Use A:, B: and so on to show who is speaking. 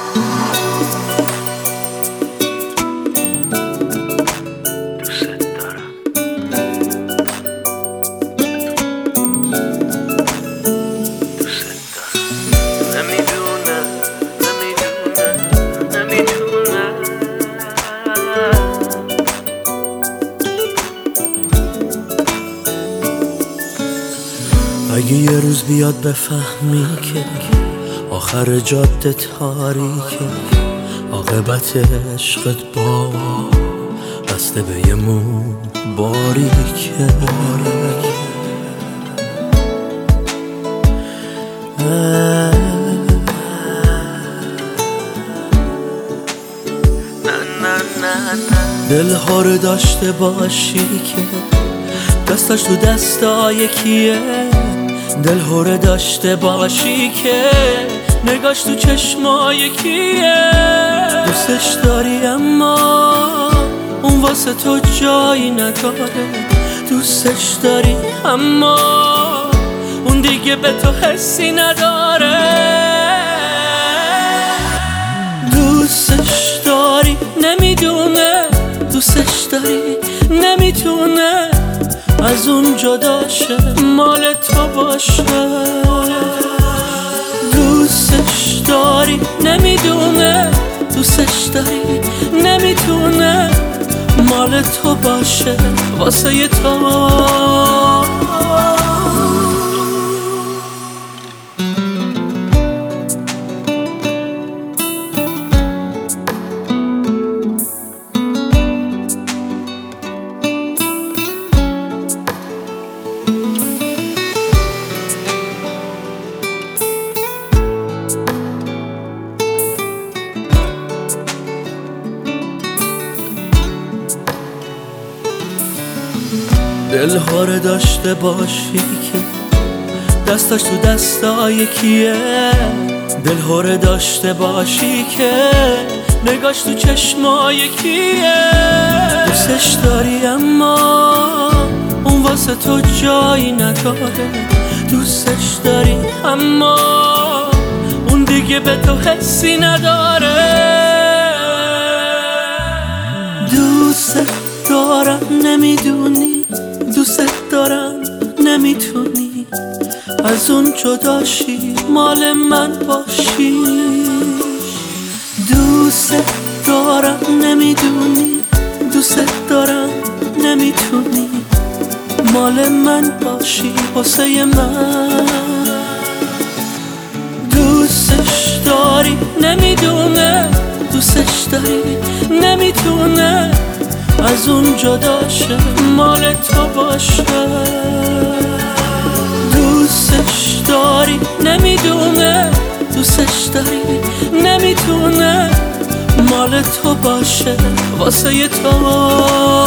A: اگه یه روز بیاد بفهمی که آخر جاده تاریکه، عاقبت عشقت با بسته به یه مو باریکه. دلها رو داشته باشی که دستاش تو دستای کیه، دلها رو داشته باشی که نگاش تو چشمای کیه. دوستش داری اما اون واسه تو جایی نداره، دوستش داری اما اون دیگه به تو حسی نداره. دوستش داری نمیدونه، دوستش داری نمیتونه از اون جداشه مال تو باشه. دوستش داری نمیدونه، دوستش داری نمیتونه مال تو باشه واسه تو. دلها رو داشته باشی که دستاش تو دستای کیه، دلها رو داشته باشی که نگاش تو چشمای کیه. دوستش داری اما اون واسه تو جایی نداره، دوستش داری اما اون دیگه به تو حسی نداره. دوست دارم نمیدونی، دوست دارم نمیتونی از اون جداشی مال من باشی. دوست دارم نمیدونی، دوست دارم نمیتونی مال من باشی واسه من. دوستش داری نمیدونه، دوستش داری نمیتونه از اون جداشه مال تو باشه. دوستش داری نمیدونه، دوستش داری نمیتونه مال تو باشه واسه تو.